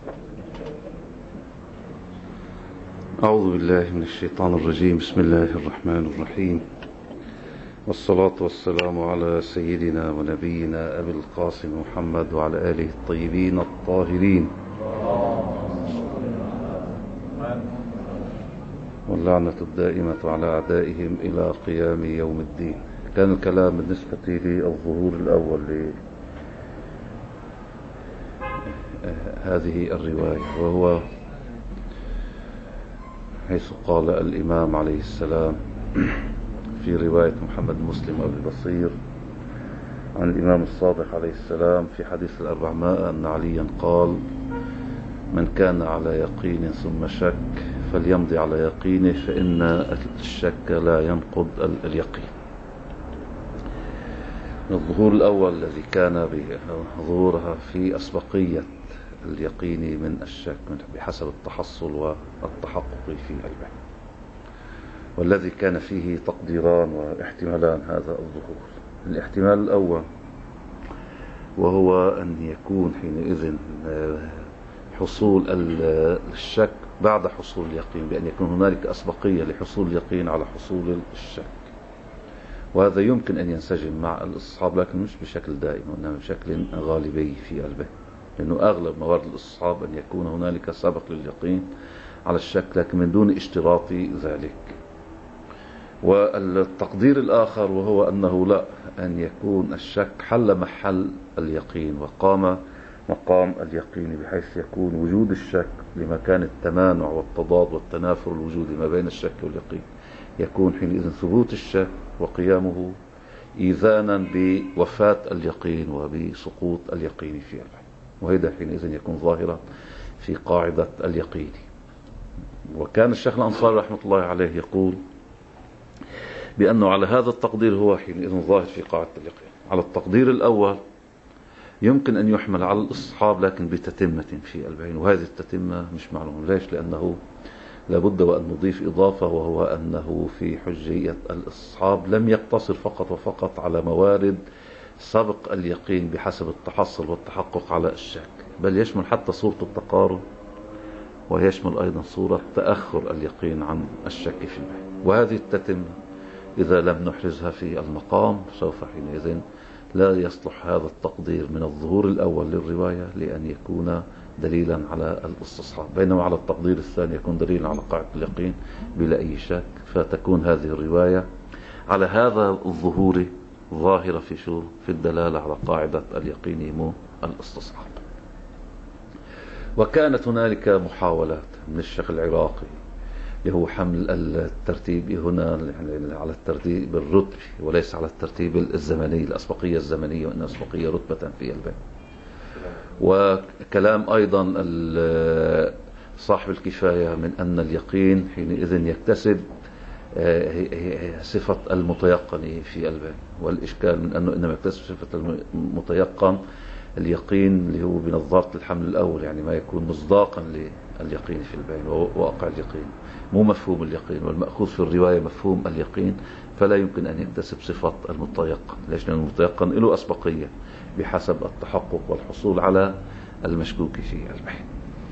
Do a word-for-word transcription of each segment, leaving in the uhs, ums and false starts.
أعوذ بالله من الشيطان الرجيم. بسم الله الرحمن الرحيم، والصلاة والسلام على سيدنا ونبينا أبي القاسم محمد وعلى آله الطيبين الطاهرين، واللعنة الدائمة على أعدائهم إلى قيام يوم الدين. كان الكلام بالنسبة للظهور الأول لهذه الرواية، وهو حيث قال الإمام عليه السلام في رواية محمد مسلم أبي بصير عن الإمام الصادق عليه السلام في حديث الأربعمائة أن عليا قال: من كان على يقين ثم شك فليمضي على يقينه، فإن الشك لا ينقض اليقين. الظهور الأول الذي كان بظهورها في أسبقية اليقين من الشك بحسب التحصل والتحقق في العلم، والذي كان فيه تقديران واحتمالان هذا الظهور. الاحتمال الأول وهو أن يكون حينئذ حصول الشك بعد حصول اليقين، بأن يكون هنالك أسبقية لحصول اليقين على حصول الشك، وهذا يمكن أن ينسجم مع الاستصحاب لكن مش بشكل دائم، وإنما بشكل غالبي في قلبه، لأنه أغلب موارد الاستصحاب أن يكون هنالك سابق لليقين على الشك لكن من دون اشتراط ذلك. والتقدير الآخر وهو أنه لا، أن يكون الشك حل محل اليقين وقام مقام اليقين، بحيث يكون وجود الشك لمكان التمانع والتضاد والتنافر الوجودي ما بين الشك واليقين، يكون حينئذ ثبوت الشك وقيامه إيذانا بوفاة اليقين وبسقوط اليقين في العين، وهذا حينئذ يكون ظاهرا في قاعدة اليقين. وكان الشيخ الأنصاري رحمة الله عليه يقول بأنه على هذا التقدير هو حينئذ ظاهر في قاعدة اليقين. على التقدير الأول يمكن أن يحمل على الاستصحاب لكن بتتمة في العين، وهذه التتمة مش معلومة. ليش؟ لأنه لابد وأن نضيف إضافة، وهو أنه في حجية الاستصحاب لم يقتصر فقط وفقط على موارد سبق اليقين بحسب التحصل والتحقق على الشك، بل يشمل حتى صورة التقارب، ويشمل أيضا صورة تأخر اليقين عن الشك في المعنى. وهذه التتمة إذا لم نحرزها في المقام سوف حينئذ لا يصلح هذا التقدير من الظهور الأول للرواية لأن يكون دليلا على الاستصحاب، بينما على التقدير الثاني يكون دليلا على قاعدة اليقين بلا أي شك، فتكون هذه الرواية على هذا الظهور ظاهرة في شو في الدلالة على قاعدة اليقين مو الاستصحاب. وكانت هنالك محاولات من الشيخ العراقي اللي هو حمل الترتيب هنا يعني على الترتيب الرتبي وليس على الترتيب الزمني، الأسبقية الزمنية، وإن أسبقية رتبة في الباب. وكلام أيضا صاحب الكفاية من أن اليقين حينئذ يكتسب صفة المتيقن في الباب، والإشكال من أنه إنما يكتسب صفة المتيقن اليقين اللي هو بنظارة الحمل الأول، يعني ما يكون مصداقا لليقين في البين وواقع اليقين، مو مفهوم اليقين، والمأخوذ في الرواية مفهوم اليقين، فلا يمكن أن يكتسب صفة المتيقن. ليش؟ لأن المتيقن له أسبقية بحسب التحقق والحصول على المشكوك في البين.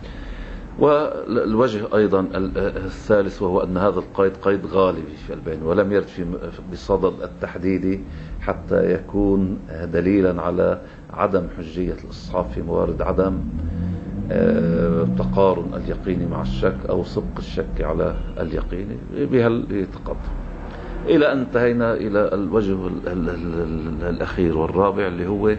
والوجه أيضا الثالث وهو أن هذا القيد قيد غالبي في البين، ولم يرد في بصدد التحديد حتى يكون دليلا على عدم حجية الاستصحاب في موارد عدم تقارن اليقين مع الشك أو سبق الشك على اليقين بهالتقدم، إلى أن انتهينا إلى الوجه الأخير والرابع اللي هو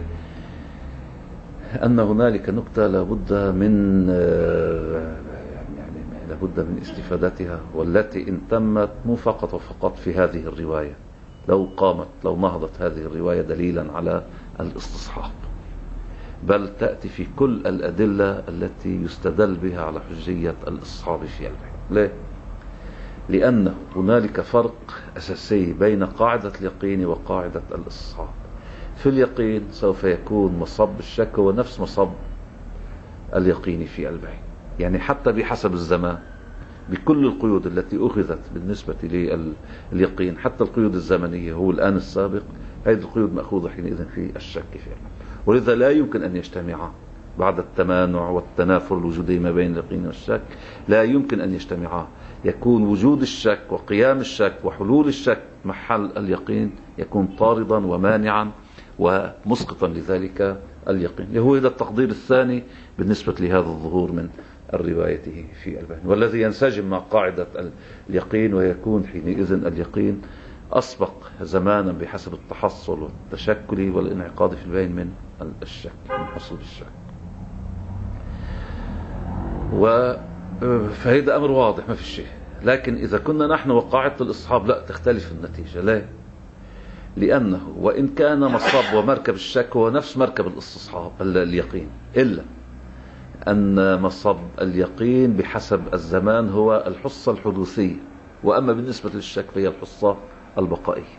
أن هنالك نكتة لابد من يعني لابد من استفادتها، والتي إن تمت مو فقط وفقط في هذه الرواية، لو قامت لو نهضت هذه الرواية دليلا على الاستصحاب، بل تأتي في كل الأدلة التي يستدل بها على حجية الاستصحاب في العلم. ليه؟ لأن هنالك فرق أساسي بين قاعدة اليقين وقاعدة الاستصحاب. في اليقين سوف يكون مصب الشك هو نفس مصب اليقين في البين، يعني حتى بحسب الزمان بكل القيود التي أخذت بالنسبة لليقين، حتى القيود الزمنية هو الآن السابق، هذه القيود مأخوذة حينئذ في الشك في البين، ولذا لا يمكن أن يجتمعا بعد التمانع والتنافر الوجودي ما بين اليقين والشك لا يمكن أن يجتمعا. يكون وجود الشك وقيام الشك وحلول الشك محل اليقين يكون طاردا ومانعا ومسقطا لذلك اليقين. هو هذا التقدير الثاني بالنسبة لهذا الظهور من الرواية في البين، والذي ينسجم مع قاعدة اليقين، ويكون حينئذ اليقين أسبق زمانا بحسب التحصل والتشكل والانعقاد في البين من الشك، من حصول الشك. فهذا أمر واضح ما في شيء. لكن إذا كنا نحن وقاعدة الإصحاب لا، تختلف النتيجة. لا، لأنه وإن كان مصب ومركب الشك هو نفس مركب الاستصحاب اليقين، إلا أن مصب اليقين بحسب الزمان هو الحصة الحدوثية، وأما بالنسبة للشك فهي الحصة البقائية.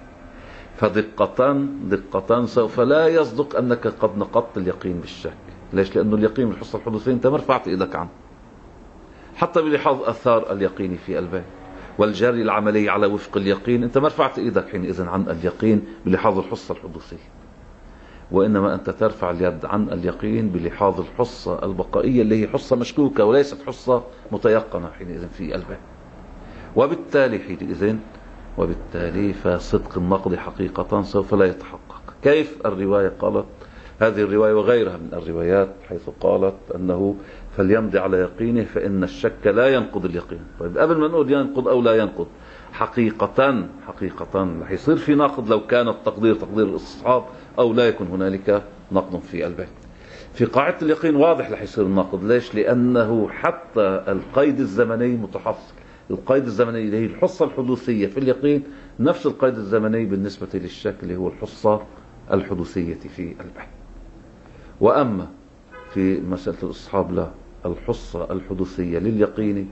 فدقة دقة سوف لا يصدق أنك قد نقضت اليقين بالشك. ليش؟ لأنه اليقين بالحصة الحدوثية أنت ما رفعت إيدك عنه، حتى بلحاظ أثار اليقين في البين والجري العملي على وفق اليقين أنت ما رفعت إيدك حينئذ عن اليقين بلحاظ الحصة الحدوثية، وإنما أنت ترفع اليد عن اليقين بلحاظ الحصة البقائية اللي هي حصة مشكوكة وليست حصة متيقنة حينئذ في البين. وبالتالي حينئذ وبالتالي فصدق النقد حقيقة سوف لا يتحقق. كيف؟ الرواية قالت، هذه الرواية وغيرها من الروايات، حيث قالت أنه فليمضي على يقينه فإن الشك لا ينقض اليقين. طيب قبل ما نقول ينقض أو لا ينقض، حقيقة حقيقة رح يصير في نقض لو كان التقدير تقدير الاستصحاب أو لا يكون هنالك نقض في البين. في قاعدة اليقين واضح رح يصير النقض. ليش؟ لأنه حتى القيد الزمني متحصل. القيد الزمني اللي هي الحصة الحدوثية في اليقين نفس القيد الزمني بالنسبة للشك اللي هو الحصة الحدوثية في البين. وأما في مسألة الاستصحاب لا، الحصة الحدوثية لليقين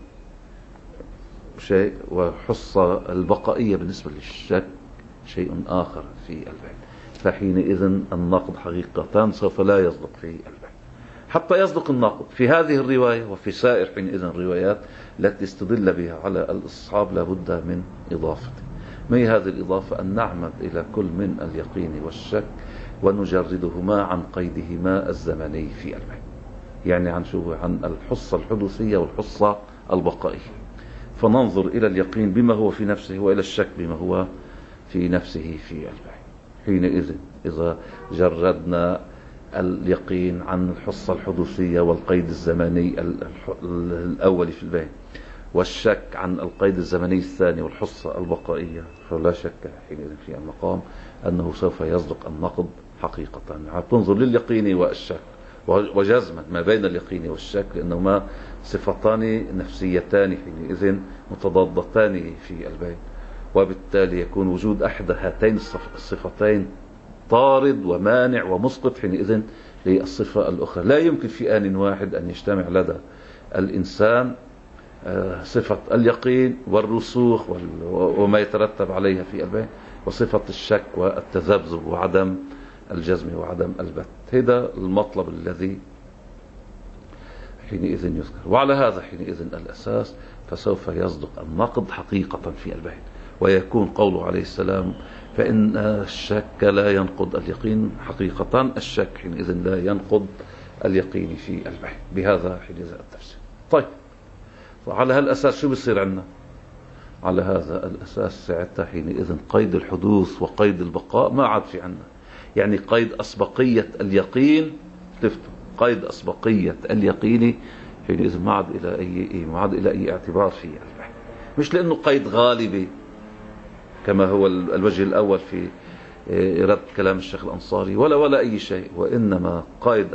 شيء، وحصة البقائية بالنسبة للشك شيء آخر في البين. فحينئذ النقد حقيقة سوف لا يصدق في البين. حتى يصدق النقد في هذه الرواية وفي سائر حينئذ الروايات التي استدل بها على الاستصحاب لابد من إضافة. ما هي هذه الإضافة؟ أن نعمد إلى كل من اليقين والشك ونجردهما عن قيدهما الزمني في البين، يعني عن شو؟ عن الحصة الحدوثية والحصة البقائية. فننظر إلى اليقين بما هو في نفسه وإلى الشك بما هو في نفسه في البين. حينئذ إذا جردنا اليقين عن الحصة الحدوثية والقيد الزمني الأول في البين، والشك عن القيد الزمني الثاني والحصة البقائية، فلا شك حينئذ في المقام أنه سوف يصدق النقد حقيقة. يعني تنظر لليقين والشك وجزما ما بين اليقين والشك، لأنهما صفتان نفسيتان حينئذ متضادتان في البين، وبالتالي يكون وجود أحد هاتين الصفتين طارد ومانع ومسقط حينئذ للصفة الأخرى. لا يمكن في آن واحد أن يجتمع لدى الإنسان صفة اليقين والرسوخ وما يترتب عليها في البين، وصفة الشك والتذبذب وعدم الجزم وعدم البت. هذا المطلب الذي حينئذ يذكر. وعلى هذا حينئذ الأساس فسوف يصدق النقد حقيقة في البين، ويكون قوله عليه السلام فإن الشك لا ينقض اليقين. حقيقة الشك حينئذ لا ينقض اليقين في البين. بهذا حينئذ التفسير. طيب، وعلى هالأساس شو بيصير عندنا؟ على هذا الأساس ساعتها حينئذ قيد الحدوث وقيد البقاء ما عاد في عندنا. يعني قيد أسبقية اليقين، شفتوا قيد أسبقية اليقين حينئذ ما عاد إلى أي ما عاد إلى أي اعتبار في البحث. مش لأنه قيد غالبي كما هو الوجه الأول في رد كلام الشيخ الأنصاري، ولا ولا أي شيء، وإنما قيد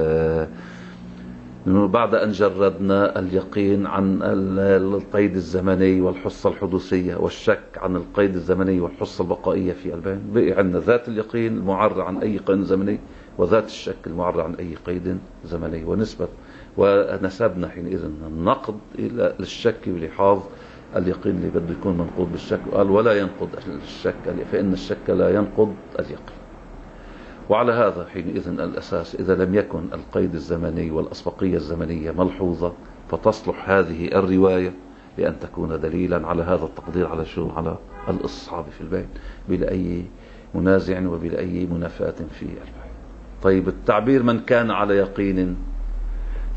بعد أن جردنا اليقين عن القيد الزمني والحصة الحدوثية والشك عن القيد الزمني والحصة البقائية في البين، بقي عندنا ذات اليقين المعرى عن أي قيد زمني وذات الشك المعرى عن أي قيد زمني، ونسبة ونسبنا حينئذ النقد إلى الشك بلحاظ اليقين اللي بده يكون منقوض بالشك، قال ولا ينقض الشك فإن الشك لا ينقض اليقين. وعلى هذا حينئذ الأساس إذا لم يكن القيد الزمني والأسبقية الزمنية ملحوظة فتصلح هذه الرواية لأن تكون دليلا على هذا التقدير على شو على الإصحاب في البين بلا أي منازع وبلا أي منافاة في البين. طيب التعبير من كان على يقين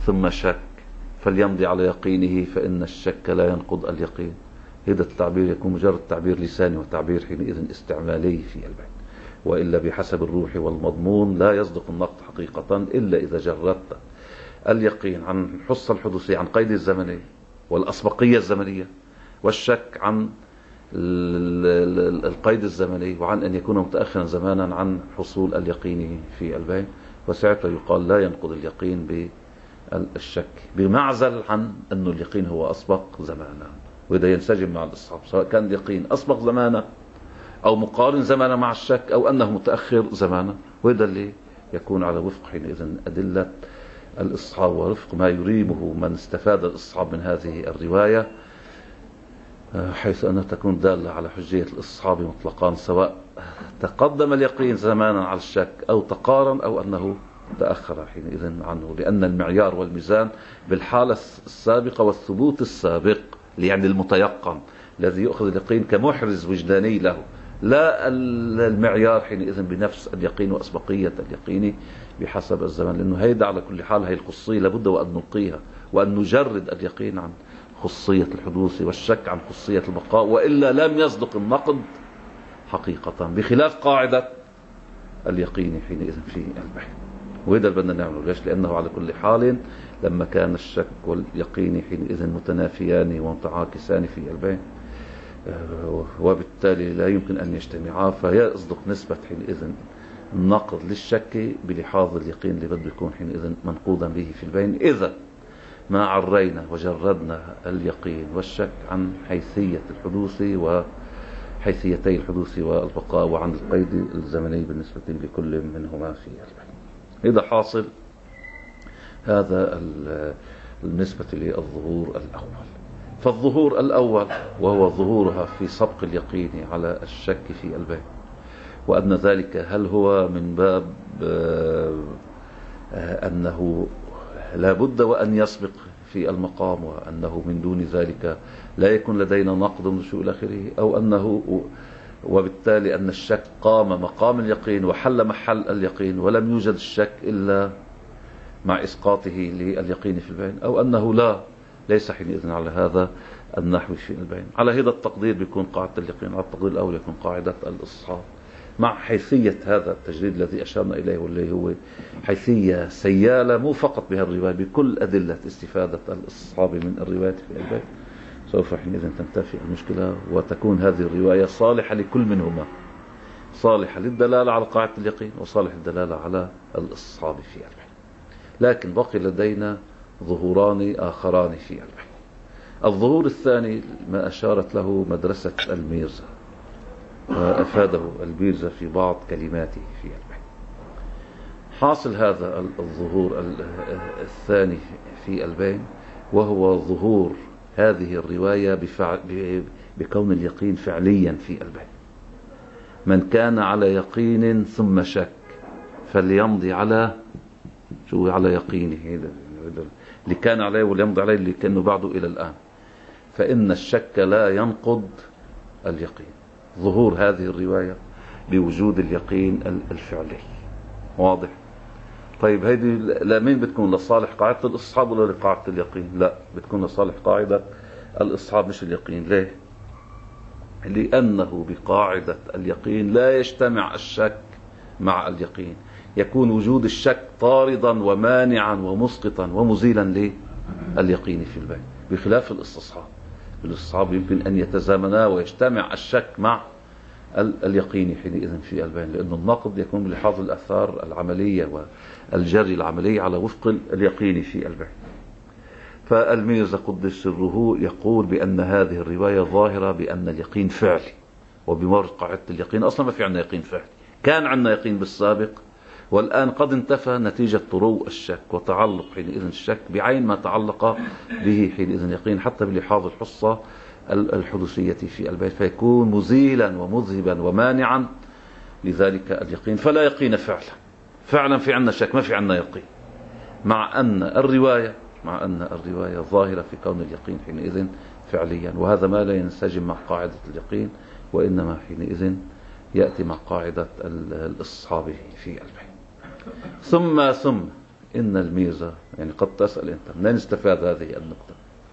ثم شك فليمضي على يقينه فإن الشك لا ينقض اليقين. هذا التعبير يكون مجرد تعبير لساني وتعبير حينئذ استعمالي في البيت، وإلا بحسب الروح والمضمون لا يصدق النقد حقيقة إلا إذا جردت اليقين عن حصة الحدوثية، عن قيد الزمنية والأسبقية الزمنية، والشك عن القيد الزمني، وعن أن يكون متأخرا زمانا عن حصول اليقين في البين، وساعتها يقال لا ينقض اليقين بالشك، بمعزل عن أن اليقين هو أسبق زمانا. وإذا ينسجم مع الإصحاب سواء كان اليقين أسبق زمانا أو مقارن زمانا مع الشك أو أنه متأخر زمانا، وإذا اللي يكون على وفق حينئذ أدلة الإصحاب ورفق ما يريمه من استفاد الإصحاب من هذه الرواية، حيث أنها تكون دالة على حجية الإصحاب مطلقا، سواء تقدم اليقين زمانا على الشك أو تقارن أو أنه تأخر حينئذ عنه، لأن المعيار والميزان بالحالة السابقة والثبوت السابق، يعني المتيقن الذي يأخذ اليقين كمحرز وجداني له، لا المعيار حينئذ بنفس اليقين وأسبقية اليقين بحسب الزمن، لأنه هيدا على كل حال هي الخصية لابد وأن نلقيها، وأن نجرد اليقين عن خصية الحدوث والشك عن خصية البقاء، وإلا لم يصدق النقد حقيقة، بخلاف قاعدة اليقين حينئذ في البحث. وهذا اللي بدنا نعمله. ليش؟ لأنه على كل حال لما كان الشك واليقين حينئذ متنافيان ومتعاكسان في البين، وبالتالي لا يمكن أن يجتمعا، فيصدق نسبة حينئذ النقد للشك بلحاظ اليقين اللي بده يكون حينئذ منقودا به في البين، إذا ما عرينا وجردنا اليقين والشك عن حيثية الحدوث وحيثيتي الحدوث والبقاء، وعن القيد الزمني بالنسبة لكل منهما في البين. إذا حاصل هذا بالنسبة للظهور الأول. فالظهور الأول وهو ظهورها في سبق اليقين على الشك في البين، وأن ذلك هل هو من باب أنه لا بد وأن يسبق في المقام، وأنه من دون ذلك لا يكون لدينا نقد وشيء إلى آخره، أو أنه وبالتالي أن الشك قام مقام اليقين وحل محل اليقين ولم يوجد الشك إلا مع إسقاطه لليقين في البين، أو أنه لا ليس حينئذ على هذا النحو في البين. على هذا التقدير بيكون قاعدة اليقين، على التقدير الأول يكون قاعدة الإصحاب، مع حيثية هذا التجريد الذي أشرنا إليه، واللي هو حيثية سيالة مو فقط بها الرواية، بكل أدلة استفادة الإصحاب من الرواية في البين، سوف حينئذ تنتفي المشكلة، وتكون هذه الرواية صالحة لكل منهما، صالحة للدلالة على قاعدة اليقين وصالح الدلالة على الإصحاب في البين. لكن بقي لدينا ظهوران آخران في البين. الظهور الثاني ما أشارت له مدرسة الميرزا، وأفاده البيرزا في بعض كلماته في البين. حاصل هذا الظهور الثاني في البين وهو ظهور هذه الرواية بفعل بكون اليقين فعليا في البين. من كان على يقين ثم شك فليمضي على شو على يقينه، اللي كان عليه وليمضي عليه اللي كانوا بعده إلى الآن، فإن الشك لا ينقض اليقين. ظهور هذه الرواية بوجود اليقين الفعلي. واضح؟ طيب هذه لمين بتكون؟ لصالح قاعدة الإصحاب ولا لقاعدة اليقين؟ لا، بتكون لصالح قاعدة الإصحاب مش اليقين. ليه؟ لأنه بقاعدة اليقين لا يجتمع الشك مع اليقين، يكون وجود الشك طاردا ومانعا ومسقطا ومزيلا لليقين في البين، بخلاف الاستصحاب. الاستصحاب يمكن أن يتزامنا ويجتمع الشك مع اليقين حينئذ في البين، لأن النقد يكون بلحاظ الآثار العملية والجري العملي على وفق اليقين في البين. فالميرزا قدس سره يقول بأن هذه الرواية ظاهرة بأن اليقين فعلي، وبمر قاعدة اليقين أصلا ما في عندنا يقين فعلي، كان عندنا يقين بالسابق والآن قد انتفى نتيجة طرو الشك وتعلق حينئذ الشك بعين ما تعلق به حينئذ اليقين، حتى بلحاظ الحصة الحدوثية في البيت، فيكون مزيلا ومذهبا ومانعا لذلك اليقين، فلا يقين فعلا. فعلا في عنا شك، ما في عنا يقين، مع أن الرواية مع أن الرواية ظاهرة في كون اليقين حينئذ فعليا، وهذا ما لا ينسجم مع قاعدة اليقين، وإنما حينئذ يأتي مع قاعدة الإصحاب في البين. ثم ثم إن الميزة، يعني قد تسأل أنت منين استفاد هذه النقطة؟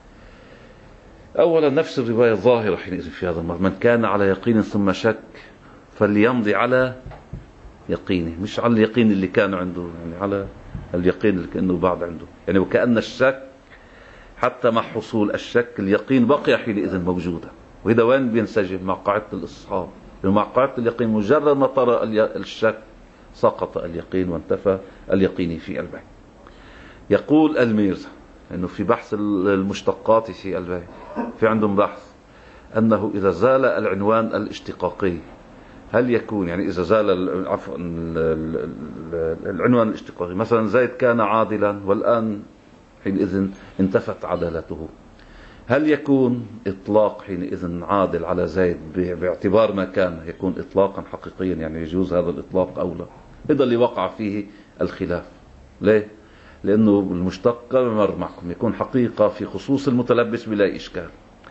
أولا نفس الرواية الظاهرة حينئذ في هذا المرة، من كان على يقين ثم شك فليمضي على يقينه، مش على اليقين اللي كان عنده، يعني على اليقين اللي كأنه بعد عنده، يعني وكأن الشك حتى مع حصول الشك اليقين بقي حينئذ موجودا. وإذا وين بينسجم؟ مع قاعدة الاستصحاب، لأنه مع قاعدة اليقين مجرد ما طرأ الشك سقط اليقين وانتفى اليقين في البيع. يقول الميرزا أنه في بحث المشتقات في البيع في عندهم بحث أنه إذا زال العنوان الاشتقاقي هل يكون، يعني إذا زال عفوا العنوان الاشتقاقي، مثلا زيد كان عادلا والآن حينئذ انتفت عدالته، هل يكون إطلاق حينئذ عادل على زيد باعتبار ما كان يكون إطلاقا حقيقيا، يعني يجوز هذا الإطلاق أو لا؟ هذا اللي وقع فيه الخلاف. ليه؟ لأنه المشتق مر معكم يكون حقيقة في خصوص المتلبس بلا إشكال،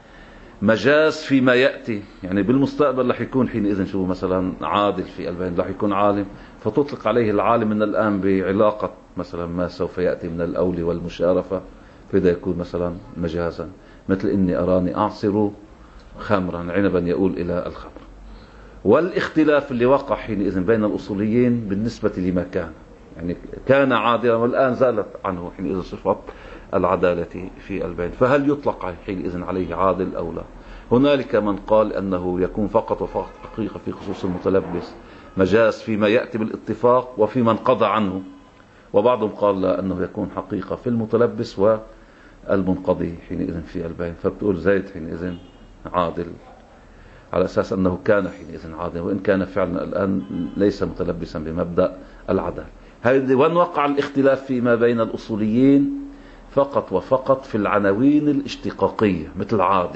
مجاز فيما يأتي، يعني بالمستقبل رح يكون حينئذ شو مثلا عادل في البين، رح يكون عالم فتطلق عليه العالم من الآن بعلاقة مثلا ما سوف يأتي من الأول والمشارفة، فإذا يكون مثلا مجازا، مثل إني أراني أعصر خمرا عنبا يقول إلى الخمر. والاختلاف اللي وقع حينئذ بين الأصوليين بالنسبة لما كان، يعني كان عادلا والآن زالت عنه حينئذ صفة العدالة في البين، فهل يطلق حينئذ عليه عادل أو لا؟ هنالك من قال أنه يكون فقط وفقط حقيقة في خصوص المتلبس، مجاز فيما يأتي بالاتفاق وفي من قضى عنه، وبعضهم قال لا، أنه يكون حقيقة في المتلبس والمنقضي حينئذ في البين. فبتقول زيد حينئذ عادل على أساس أنه كان حينئذ عادل، وإن كان فعلا الآن ليس متلبسا بمبدأ العدالة. هذه وين وقع الاختلاف فيما بين الأصوليين؟ فقط وفقط في العناوين الاشتقاقية مثل عادل.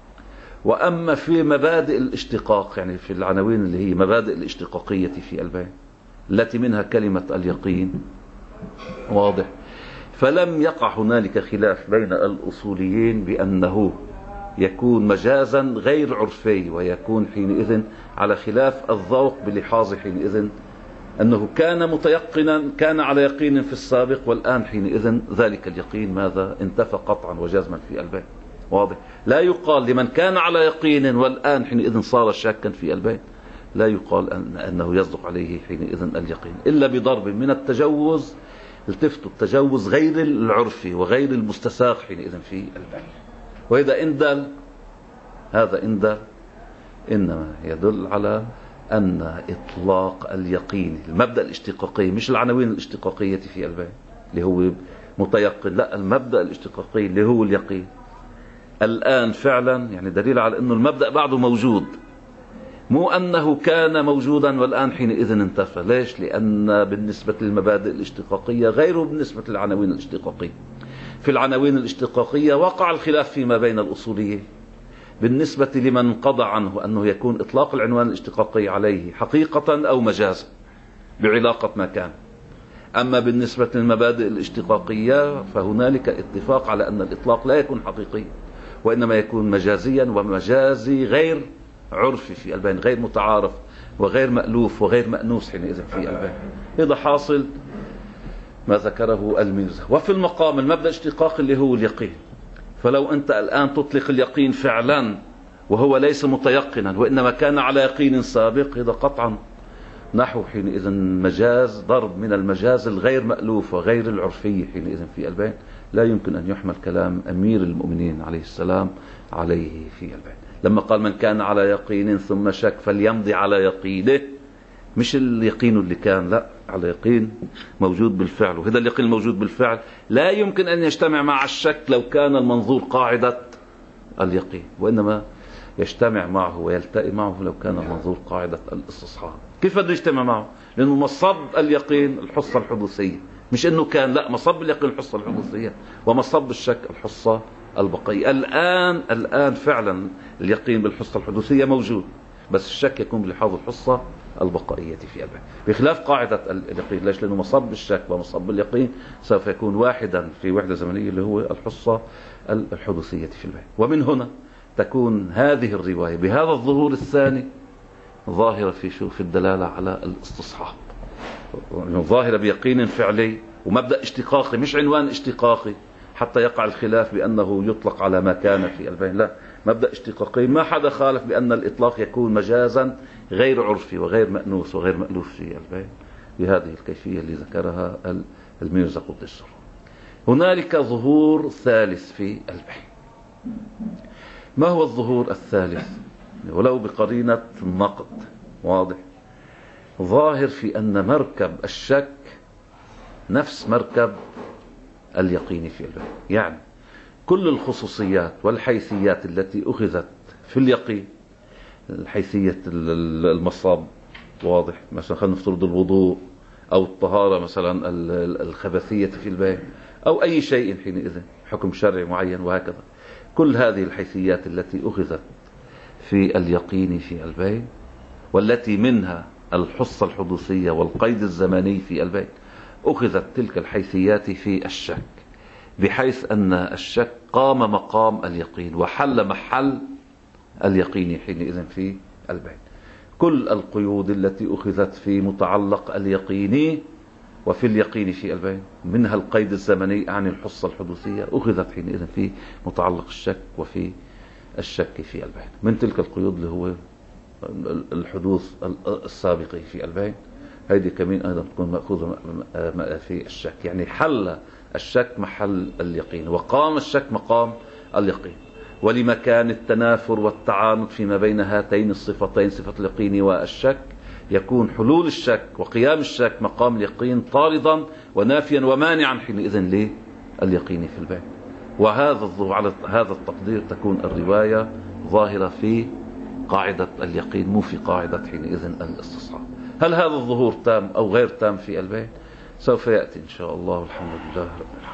وأما في مبادئ الاشتقاق، يعني في العناوين اللي هي مبادئ الاشتقاقية في البيان التي منها كلمة اليقين، واضح، فلم يقع هنالك خلاف بين الأصوليين بأنه يكون مجازا غير عرفي، ويكون حينئذ على خلاف الذوق بلحاظ حينئذ أنه كان متيقنا، كان على يقين في السابق، والآن حينئذ ذلك اليقين ماذا؟ انتفى قطعا وجزما في البين. واضح؟ لا يقال لمن كان على يقين والآن حينئذ صار شاكا في البين، لا يقال أن أنه يصدق عليه حينئذ اليقين إلا بضرب من التجوز. التفتوا التجوز غير العرفي وغير المستساغ حينئذ في البين. وإذا اندل هذا اندل إنما يدل على أن إطلاق اليقين، المبدأ الاشتقاقي مش العناوين الاشتقاقية في البين اللي هو متيقن، لا، المبدأ الاشتقاقي اللي هو اليقين الآن فعلا، يعني دليل على أنه المبدأ بعده موجود، مو أنه كان موجودا والآن حينئذ انتفى. ليش؟ لأن بالنسبة للمبادئ الاشتقاقية غيره بالنسبة للعناوين الاشتقاقية. في العناوين الاشتقاقية وقع الخلاف فيما بين الأصوليين بالنسبة لمن قضى عنه أنه يكون إطلاق العنوان الاشتقاقي عليه حقيقة أو مجازا بعلاقة ما كان. أما بالنسبة للمبادئ الاشتقاقية فهنالك اتفاق على أن الإطلاق لا يكون حقيقي، وإنما يكون مجازيا، ومجازي غير عرفي في البين، غير متعارف وغير مألوف وغير مأنوس حينئذ في البين. إذا حاصل ما ذكره الميرزا. وفي المقام المبدأ الاشتقاقي اللي هو اليقين، فلو أنت الآن تطلق اليقين فعلا وهو ليس متيقنا وإنما كان على يقين سابق، إذا قطعا نحو حينئذ مجاز، ضرب من المجاز الغير مألوف وغير العرفي حينئذ في البين، لا يمكن أن يحمل كلام أمير المؤمنين عليه السلام عليه في البين لما قال من كان على يقين ثم شك فليمضي على يقينه، مش اليقين اللي كان، لا، على يقين موجود بالفعل. وهذا اليقين الموجود بالفعل لا يمكن أن يجتمع مع الشك لو كان المنظور قاعدة اليقين، وإنما يجتمع معه ويلتئي معه لو كان المنظور قاعدة الاستصحاب. كيف بده يجتمع معه؟ لأنه مصب اليقين الحصة الحدوثية، مش أنه كان، لا، مصب اليقين الحصة الحدوثية، ومصب الشك الحصة البقية. الآن الآن فعلا اليقين بالحصة الحدوثية موجود، بس الشك يكون بلحاظ الحصة البقائية في البين، بخلاف قاعدة اليقين. ليش؟ لأنه مصب الشك ومصب اليقين سوف يكون واحدا في وحدة زمنية اللي هو الحصة الحدوثية في البين. ومن هنا تكون هذه الرواية بهذا الظهور الثاني ظاهرة في شو في الدلالة على الاستصحاب، ظاهرة بيقين فعلي ومبدأ اشتقاقي مش عنوان اشتقاقي حتى يقع الخلاف بأنه يطلق على ما كان في البين، لا، مبدأ اشتقاقي. ما حدا خالف بأن الإطلاق يكون مجازا غير عرفي وغير مأنوس وغير مألوف في البين بهذه الكيفية اللي ذكرها الميرزا قدس. هنالك ظهور ثالث في البين. ما هو الظهور الثالث؟ ولو بقرينة النقد واضح ظاهر في أن مركب الشك نفس مركب اليقين في البين. يعني كل الخصوصيات والحيثيات التي أخذت في اليقين، حيثية المصاب واضح، مثلا خلينا نفترض الوضوء أو الطهارة مثلا الخبثية في البين أو أي شيء حينئذ حكم شرعي معين وهكذا. كل هذه الحيثيات التي أخذت في اليقين في البين والتي منها الحصة الحدوثية والقيد الزمني في البين، أخذت تلك الحيثيات في الشك، بحيث أن الشك قام مقام اليقين وحل محل اليقين حينئذ في البين. كل القيود التي أخذت في متعلق اليقين وفي اليقين في البين، منها القيد الزمني عن الحصة الحدوثية، أخذت حينئذ في متعلق الشك وفي الشك في البين. من تلك القيود اللي هو الحدوث السابق في البين، هذه كمان أيضا تكون مأخوذة في الشك، يعني حل الشك محل اليقين وقام الشك مقام اليقين. ولمكان التنافر والتعانق فيما بين هاتين الصفتين، صفة اليقين والشك، يكون حلول الشك وقيام الشك مقام اليقين طاردا ونافيا ومانعا حينئذ لليقين في البين. وهذا على هذا التقدير تكون الرواية ظاهرة في قاعدة اليقين مو في قاعدة حينئذ الاستصحاب. هل هذا الظهور تام أو غير تام في البين؟ سوف يأتي إن شاء الله. الحمد لله رب العالمين.